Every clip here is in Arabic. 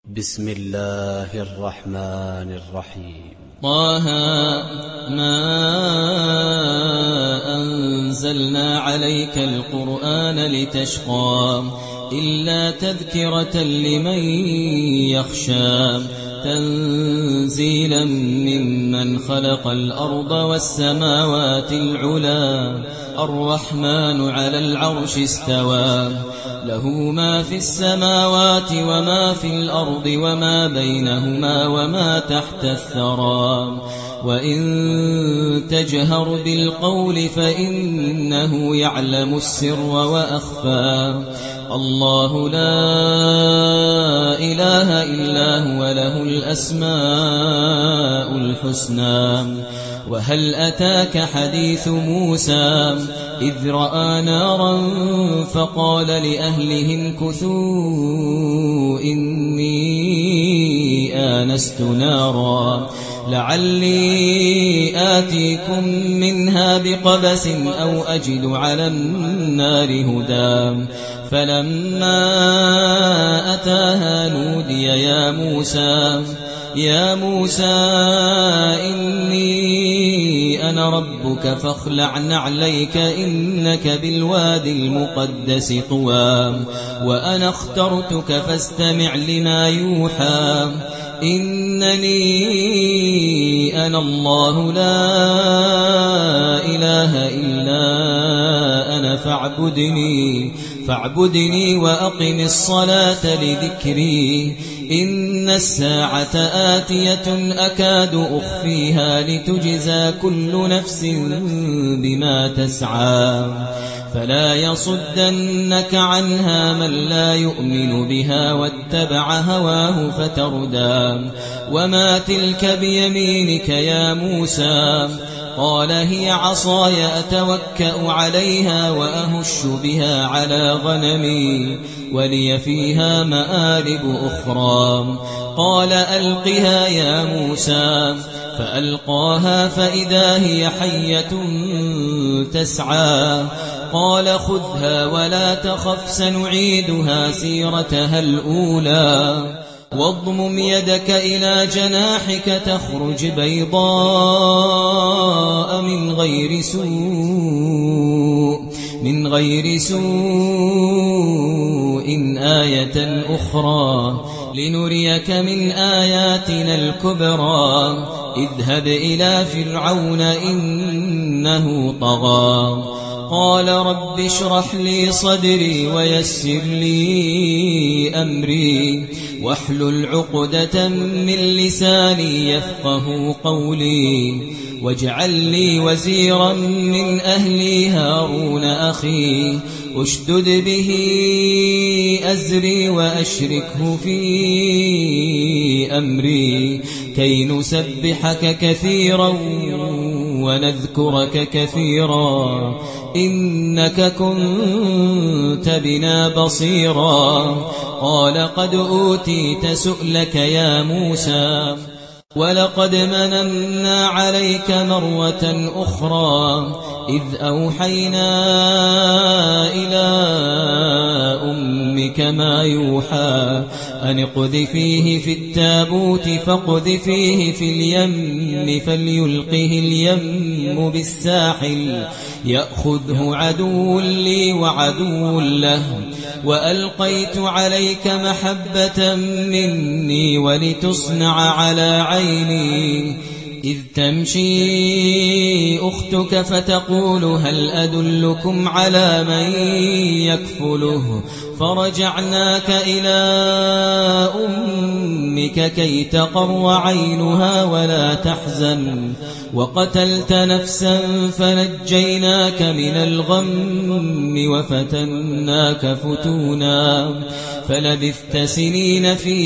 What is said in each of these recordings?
بسم الله الرحمن الرحيم. طه ما أنزلنا عليك القرآن لتشقى إلا تذكرة لمن يخشى تنزيلا ممن خلق الأرض والسماوات العلا الرحمن على العرش استوى له ما في السماوات وما في الأرض وما بينهما وما تحت الثرى وإن تجهر بالقول فإنه يعلم السر وأخفى الله لا إله إلا هو له الأسماء الحسنى وهل أتاك حديث موسى إذ رأى نارا فقال لأهلهم كثوا إني آنست نارا لعلي آتيكم منها بقبس أو أجد على النار هدى فلما أتاها نودي يا موسى إني أنا ربك فاخلع نعليك إنك بالوادي المقدس طوى وأنا اخترتك فاستمع لما يوحى إنني أنا الله لا إله إلا أنا فاعبدني وأقم الصلاة لذكري إن الساعة آتية أكاد أخفيها لتجزى كل نفس بما تسعى فلا يصدنك عنها من لا يؤمن بها واتبع هواه فتردى وما تلك بيمينك يا موسى قال هي عصاي أتوكأ عليها وأهش بها على غنمي ولي فيها مآرب أخرى قال ألقها يا موسى فألقاها فإذا هي حية تسعى قال خذها ولا تخف سنعيدها سيرتها الأولى واضمم يدك إلى جناحك تخرج بيضاء من غير سوء آية أخرى لنريك من آياتنا الكبرى اذهب إلى فرعون إنه طغى قال رب اشرح لي صدري ويسر لي أمري واحلل عقدة من لساني يفقه قولي واجعل لي وزيرا من أهلي هارون أخي اشدد به أزري وأشركه في أمري كي نسبحك كثيرا ونذكرك كثيرا إنك كنت بنا بصيرا قال قد أوتيت سؤلك يا موسى ولقد مننا عليك مرة أخرى إذ أوحينا إلى أمك ما يوحى أن اقذفيه في التابوت فاقذفيه في اليم فليلقه اليم بالساحل يأخذه عدو لي وعدو له وألقيت عليك محبة مني ولتصنع على عيني إذ تمشي أختك فتقول هل أدلكم على من يكفله فرجعناك إلى أمك كي تقر عينها ولا تحزن وقتلت نفسا فنجيناك من الغم وفتناك فتونا فلبثت سنين في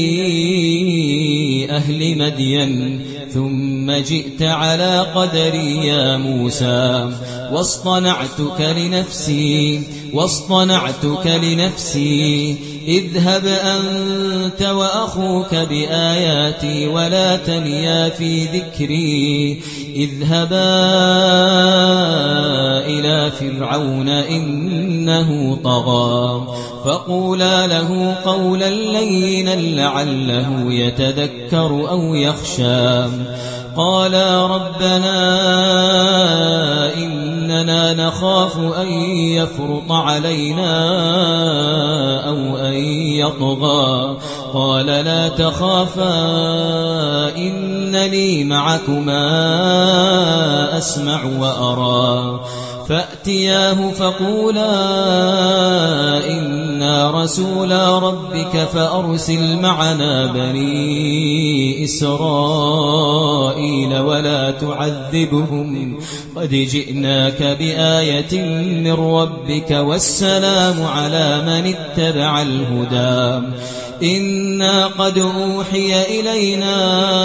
أهل مدين ثم جئت على قدري يا موسى واصطنعتك لنفسي اذهب أنت وأخوك بآياتي ولا تنيا في ذكري اذهبا إلى فرعون إنه طغى فقولا له قولا لينا لعله يتذكر أو يخشى قالا ربنا إننا نخاف أن يفرط علينا أو أن يطغى قال لا تخافا إنني معكما أسمع وأرى فأتياه فقولا إنا رسولا ربك فأرسل معنا بني إسرائيل ولا تعذبهم قد جئناك بآية من ربك والسلام على من اتبع الهدى إنا قد أوحي إلينا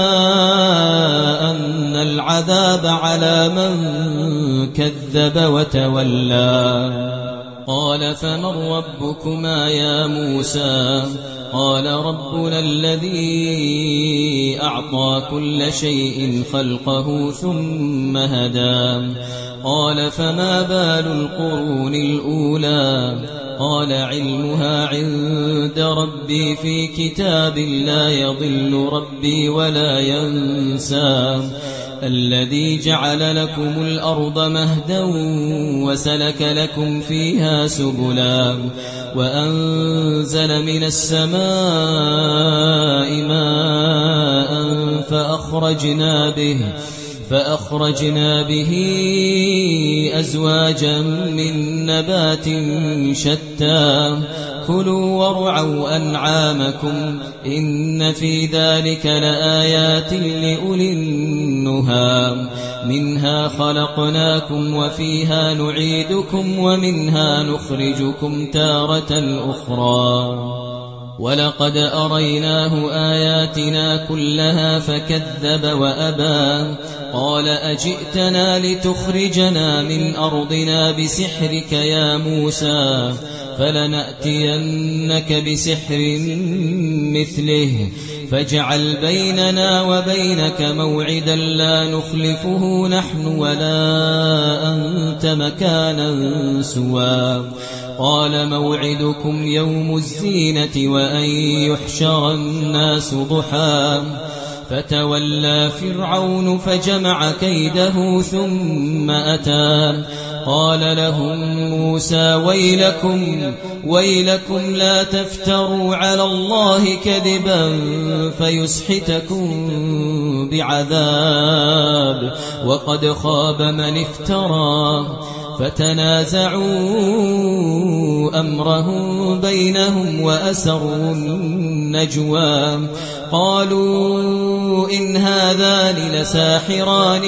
أن العذاب على من كذب وتولى قال فمن ربكما يا موسى قال ربنا الذي أعطى كل شيء خلقه ثم هدى قال فما بال القرون الأولى قال علمها عند ربي في كتاب لا يضل ربي ولا ينسى الذي جعل لكم الأرض مهدا وسلك لكم فيها سبلا وأنزل من السماء ماء فأخرجنا به أزواجا من نبات شتى كلوا وارعوا أنعامكم إن في ذلك لآيات لأولي النهى منها خلقناكم وفيها نعيدكم ومنها نخرجكم تارة أخرى ولقد أريناه آياتنا كلها فكذب وأبى قال أجئتنا لتخرجنا من أرضنا بسحرك يا موسى فلنأتينك بسحر مثله فاجعل بيننا وبينك موعدا لا نخلفه نحن ولا أنت مكانا سوى قال موعدكم يوم الزينة وأن يحشر الناس ضحى فتولى فرعون فجمع كيده ثم أتى قال لهم موسى ويلكم لا تفتروا على الله كذبا فيسحتكم بعذاب وقد خاب من افترى فتنازعوا أمرهم بينهم وأسروا النجوى قالوا إن هذان لساحران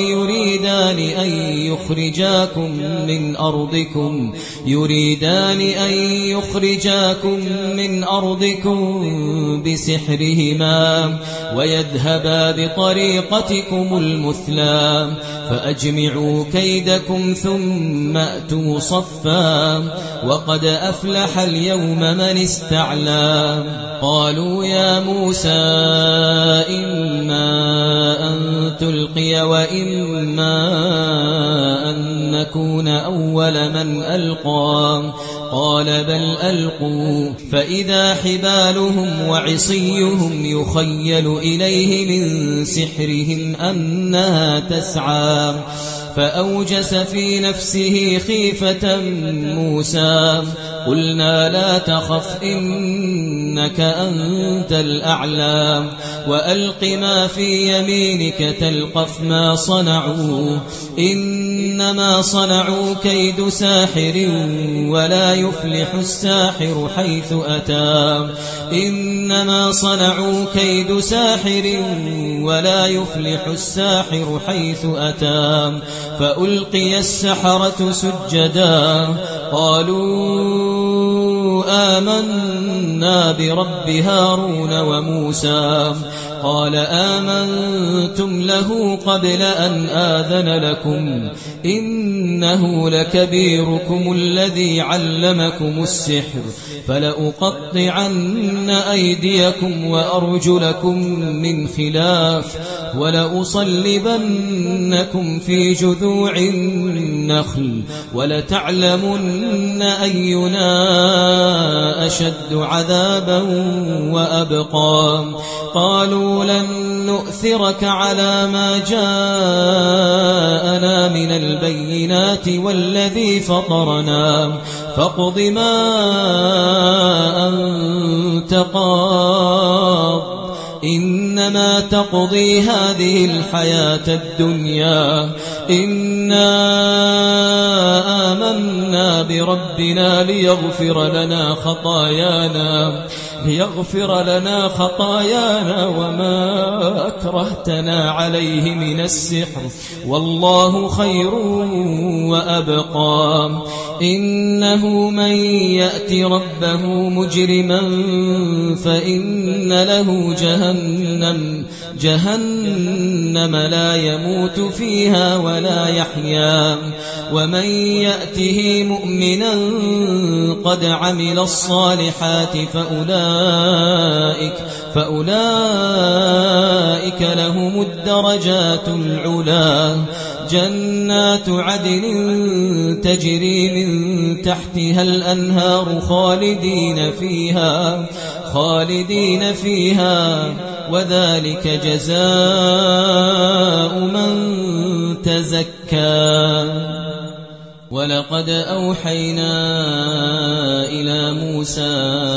يريدان أن يخرجاكم من أرضكم بسحرهما ويذهبا بطريقتكم المثلى فأجمعوا كيدكم ثم أتوا صفا وقد أفلح اليوم من استعلى قالوا يا موسى إما أن تلقي وإما أن نكون أول من ألقى قال بل ألقوا فإذا حبالهم وعصيهم يخيل إليه من سحرهم أنها تسعى فأوجس في نفسه خيفة موسى قلنا لا تخف إنك أنت الأعلى وألق ما في يمينك تلقف ما صنعوا إنما صنعوا كيد ساحر ولا يفلح الساحر حيث أتى إنما صنعوا كيد ساحر ولا يفلح الساحر حيث أتى فألقي السحرة سجدا قالوا آمنا برب هارون وموسى قال آمنتم له قبل أن آذن لكم إنه لكبيركم الذي علمكم السحر فلأقطعن أيديكم وأرجلكم من خلاف ولأصلبنكم في جذوع النخل ولتعلمن أينا أشد عذابا وأبقى قالوا لن نؤثرك على ما جاءنا من البينات والذي فطرنا فاقض ما أنت قاض إنما تقضي هذه الحياة الدنيا إنا آمنا بربنا ليغفر لنا خطايانا وما أكرهتنا عليه من السحر والله خير وأبقى إنه من يأت ربه مجرما فإن له جهنم لا يموت فيها ولا يحيا ومن يأته مؤمنا قد عمل الصالحات فأولئك لهم الدرجات العلا جنات عدن تجري من تحتها الأنهار خالدين فيها وذلك جزاء من تزكى ولقد أوحينا إلى موسى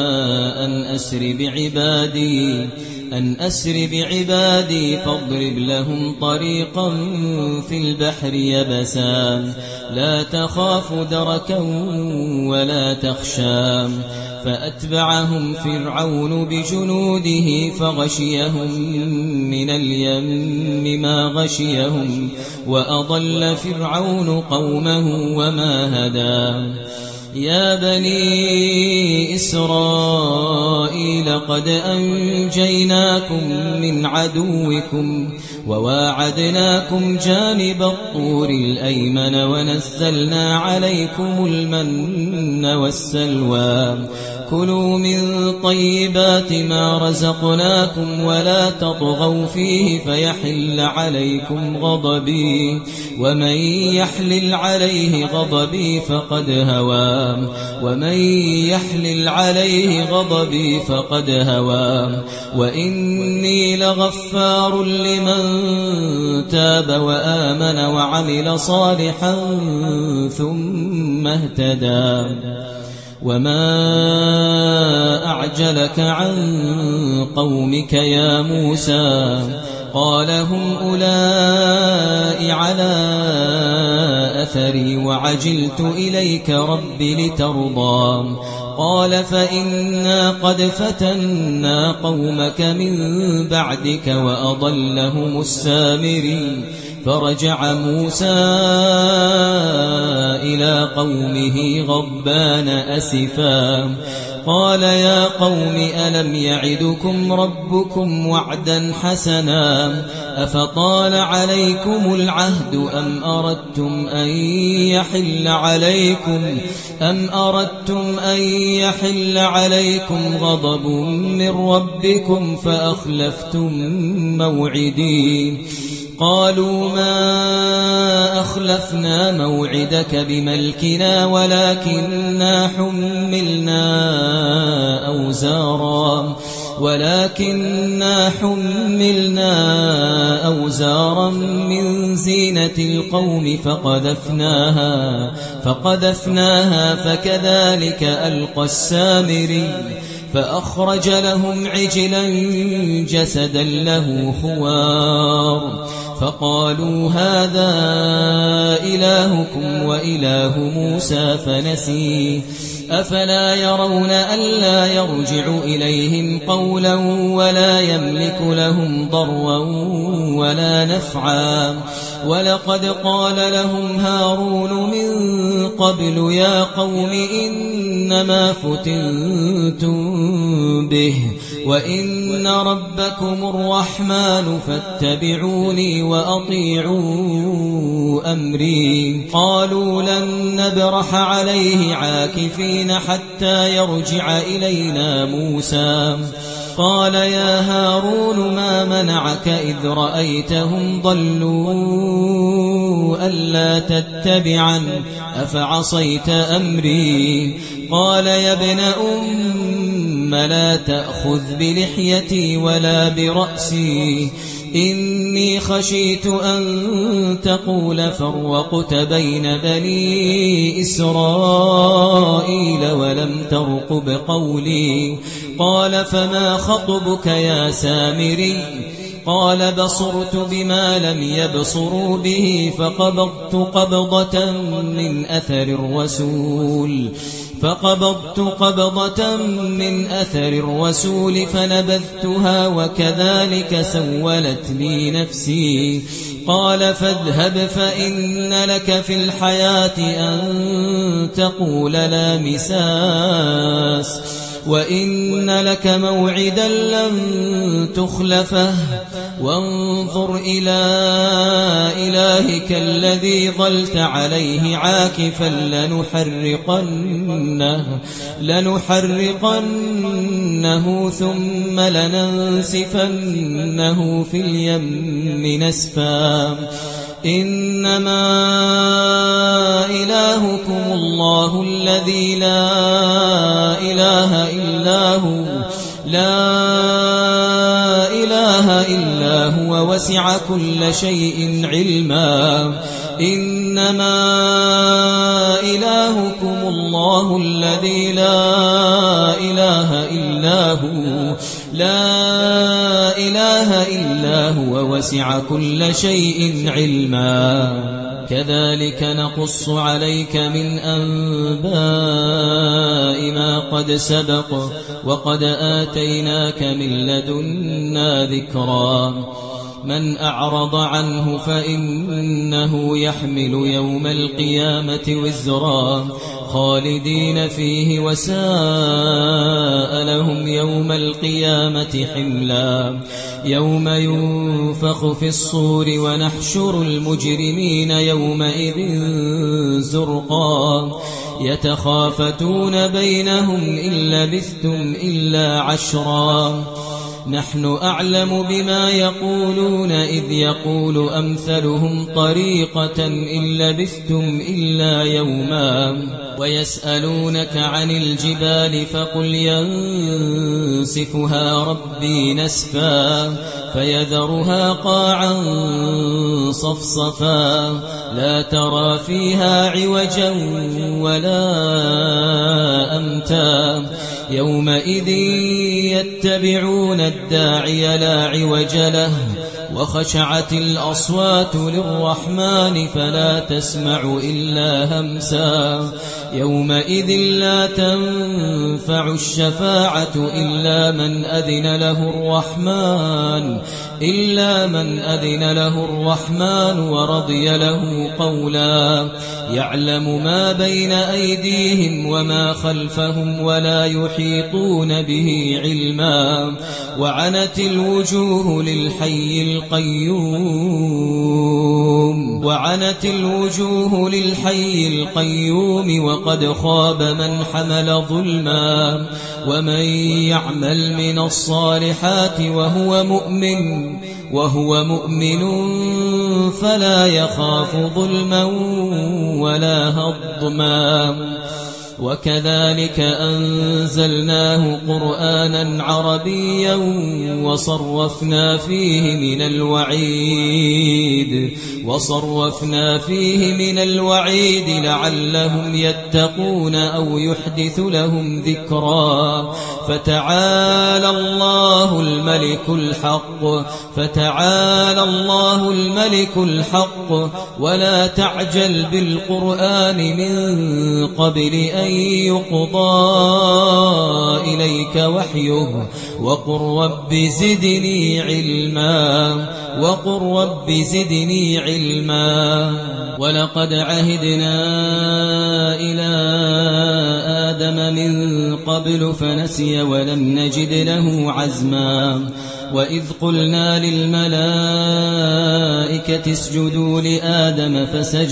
أن أسر بعبادي فاضرب لهم طريقا في البحر يبسا لا تخاف دركا ولا تخشى فأتبعهم فرعون بجنوده فغشيهم من اليم ما غشيهم وأضل فرعون قومه وما هدى يا بني إسرائيل قد أنجيناكم من عدوكم وواعدناكم جانب الطور الأيمن ونزلنا عليكم المن والسلوى كلوا من طيبات ما رزقناكم ولا تطغوا فيه فيحل عليكم غضبي ومن يحلل عليه غضبي فقد هوى وإني لغفار لمن تاب وآمن وعمل صالحا ثم اهتدى وما أعجلك عن قومك يا موسى قال هم أولئك على أثري وعجلت إليك رب لترضى قال فإنا قد فتنا قومك من بعدك وأضلهم السامري فرجع موسى إلى قومه غضبان أسفا قال يا قوم ألم يعدكم ربكم وعدا حسنا أفطال عليكم العهد أم أردتم أن يحل عليكم غضب من ربكم فأخلفتم موعدي قالوا ما أخلفنا موعدك بملكنا ولكننا حملنا أوزارا من زينة القوم فقذفناها فكذلك ألقى السامري فأخرج لهم عجلا جسدا له خوار فقالوا هذا إلهكم وإله موسى فنسي أفلا يرون ألا يرجع إليهم قولا ولا يملك لهم ضرا ولا نفعا ولقد قال لهم هارون من قبل يا قوم إنما فتنتم به وإن ربكم الرحمن فاتبعوني وأطيعوا أمري قالوا لن نبرح عليه عاكفين حتى يرجع إلينا موسى قال يا هارون ما منعك إذ رأيتهم ضلوا ألا تتبعن أفعصيت أمري قال يا ابن أم لا تأخذ بلحيتي ولا برأسي إني خشيت أن تقول فرقت بين بني إسرائيل ولم ترقب قولي قال فما خطبك يا سامري قال بصرت بما لم يبصروا به فقبضت قبضة من أثر الرسول فنبذتها وكذلك سولت لي نفسي قال فاذهب فإن لك في الحياة أن تقول لا مساس وإن لك موعدا لن تخلفه وانظر إلى إلهك الذي ظلت عليه عاكفا لنحرقنه ثم لننسفنه في اليم نسفا إنما إلهكم الله الذي لا إله إلا هو وسع كل شيء علما إنما إلهكم الله الذي لا إله إلا هو وسع كل شيء علما كذلك نقص عليك من أنباء ما قد سبق وقد آتيناك من لدنا ذكرا من أعرض عنه فإنه يحمل يوم القيامة وزرا خالدين فيه وساء لهم يوم القيامة حملا يوم ينفخ في الصور ونحشر المجرمين يومئذ زرقا يتخافتون بينهم إن لبثتم إلا عشرا نحن أعلم بما يقولون إذ يقول أمثلهم طريقة إن لبثتم إلا يوما ويسألونك عن الجبال فقل ينسفها ربي نسفا فيذرها قاعا صفصفا لا ترى فيها عوجا ولا أمتا يومئذ يتبعون الداعي لا عوج له وخشعت الأصوات للرحمن فلا تسمع إلا همسا يومئذ لا تنفع الشفاعة إلا من أذن له الرحمن ورضي له قولا يعلم ما بين أيديهم وما خلفهم ولا يحيطون به علما وعنت الوجوه للحي القيوم وقد خاب من حمل ظلما ومن يعمل من الصالحات وهو مؤمن فلا يخاف ظلما ولا هضما وكذلك أنزلناه قرآنا عربيا وصرفنا فيه من الوعيد لعلهم يتقون أو يحدث لهم ذكرا فتعالى الله الملك الحق ولا تعجل بالقرآن من قبل أن يقضى إليك وحيه وقل رب زدني علما ولقد عهدنا إلى آدم من قبل فنسي ولم نجد له عزما وإذ قلنا للملائكة اسجدوا لآدم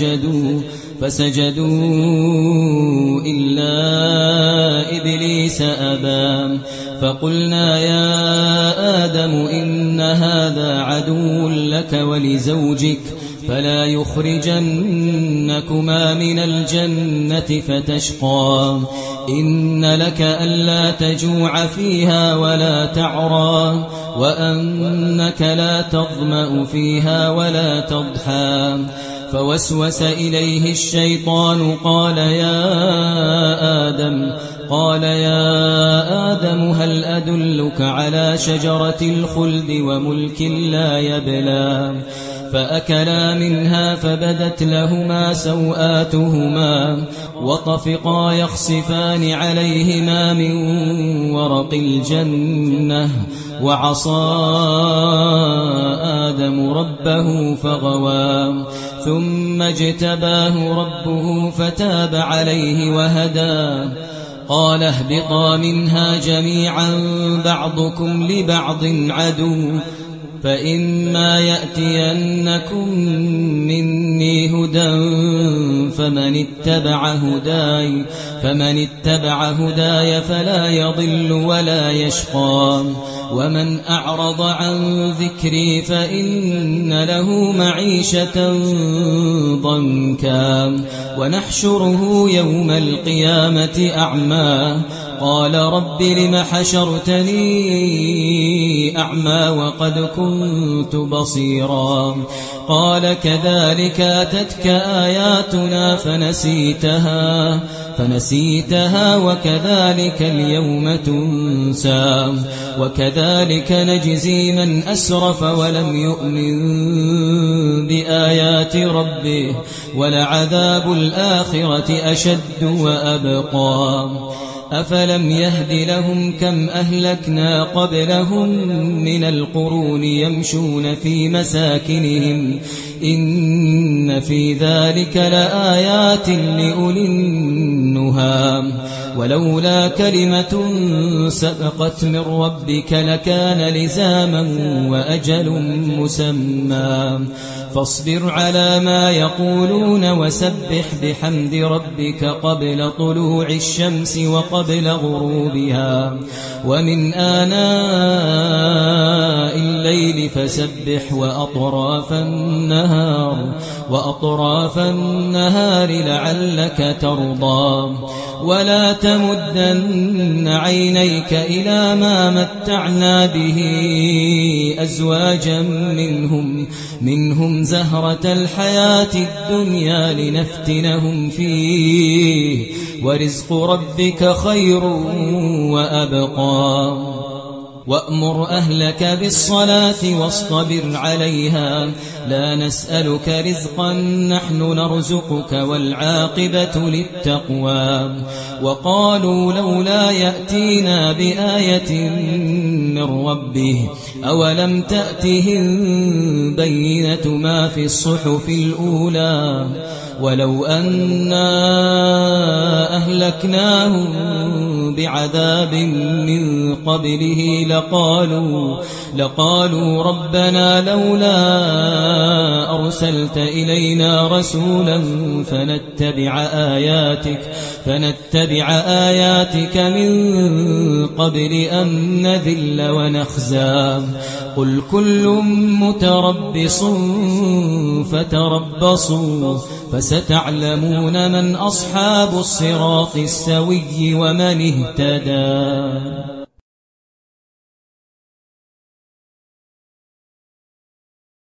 فسجدوا إلا إبليس أبى فقلنا يا آدم إن هذا عدو لك ولزوجك فلا يخرجنكما من الجنة فتشقى إن لك ألا تجوع فيها ولا تعرى وأنك لا تظمأ فيها ولا تضحى فوسوس إليه الشيطان قال يا آدم هل أدلك على شجرة الخلد وملك لا يبلى فأكلا منها فبدت لهما سوآتهما وطفقا يخصفان عليهما من ورق الجنة وعصى آدم ربه فغوى ثم اجتباه ربه فتاب عليه وهدى قال اهبطا منها جميعا بعضكم لبعض عدو فإما يأتينكم مني هدى فمن اتبع هداي فلا يضل ولا يشقى ومن أعرض عن ذكري فإن له معيشة ضنكا ونحشره يوم القيامة أعمى قال رب لم حشرتني أعمى وقد كنت بصيرا قال كذلك أتتك آياتنا فنسيتها وكذلك اليوم تنسى وكذلك نجزي من أسرف ولم يؤمن بآيات ربه ولعذاب الآخرة أشد وأبقى أفلم يهد لهم كم أهلكنا قبلهم من القرون يمشون في مساكنهم إن في ذلك لآيات لأولي النهى ولولا كلمة سبقت من ربك لكان لزاما وأجل مسمى فاصبر على ما يقولون وسبح بحمد ربك قبل طلوع الشمس وقبل غروبها ومن آناء الليل فسبح وأطراف النهار لعلك ترضى ولا تمدن عينيك إلى ما متعنا به أزواجا منهم زهرة الحياة الدنيا لنفتنهم فيه ورزق ربك خير وأبقى وأمر أهلك بالصلاة واصطبر عليها لا نسألك رزقا نحن نرزقك والعاقبة للتقوى وقالوا لولا يأتينا بآية من ربه أولم تأتهم بينة ما في الصحف الأولى ولو أنا أهلكناهم بعذاب من قبله لقالوا ربنا لولا أرسلت إلينا رسولا فنتبع آياتك من قبل أن نذل ونخزى قل كل متربص فتربصوا فستعلمون من أصحاب الصراط السوي ومن اهتدى